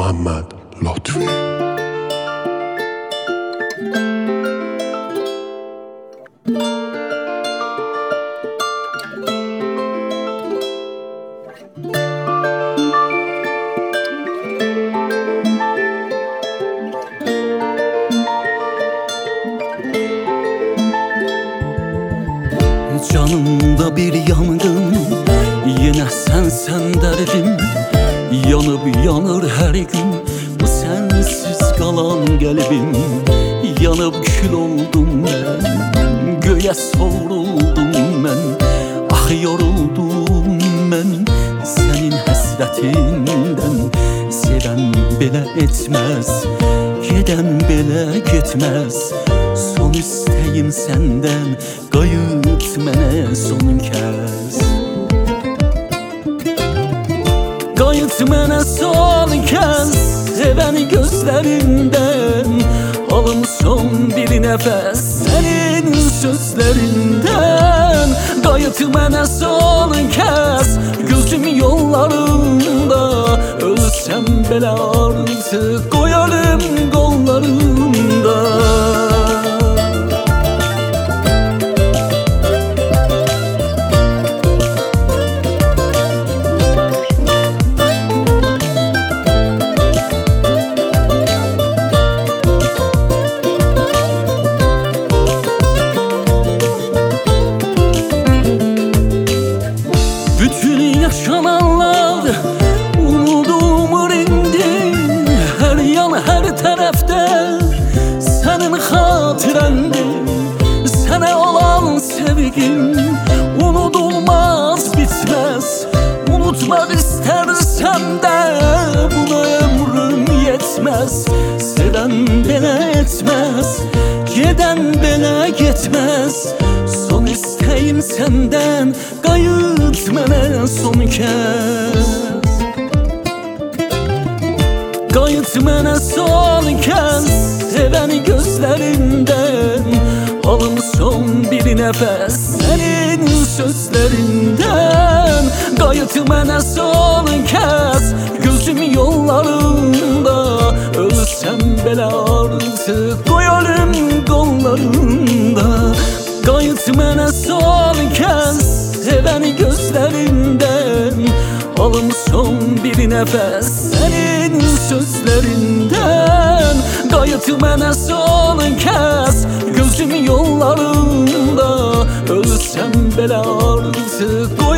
Muhammed Lotfi. Canımda bir yangın, yine sen derdim. Yanıp yanır her gün bu sensiz kalan kalbim. Yanıp kül oldum ben, göğe savruldum ben. Ah yoruldum ben senin hasretinden. Seven bile etmez, giden bile gitmez. Son isteğim senden, qayıt mənə son kəz. Qayıt mənə son kəz, sevən gözlərindən. Alım son bir nəfəs sənin sözlərindən. Qayıt mənə son kəz, gözüm yollarında. Ölsəm belə artıq qoyarım qollarında. Bütün yaşananlar unudulmur indi. Her yan her tərəfdə sənin xatirəndir. Sənə olan sevgim unudulmaz, bitməz. Unutmaq istərsəm də buna ömrüm yetməz. Sevən belə etməz, gedən belə getməz. Son isteğim senden, qayıt mənə son kəz. Qayıt mənə son kəz, sevən gözlərindən. Alım son bir nəfəs sənin sözlərindən. Qayıt mənə son kəz, gözüm yollarında. Ölsəm belə artıq qoyarım qollarında. Qayıt mənə son kəz, sevən gözlərindən. Alım son bir nəfəs sənin sözlərindən. Qayıt mənə son kəz, gözüm yollarında. Ölsəm belə artıq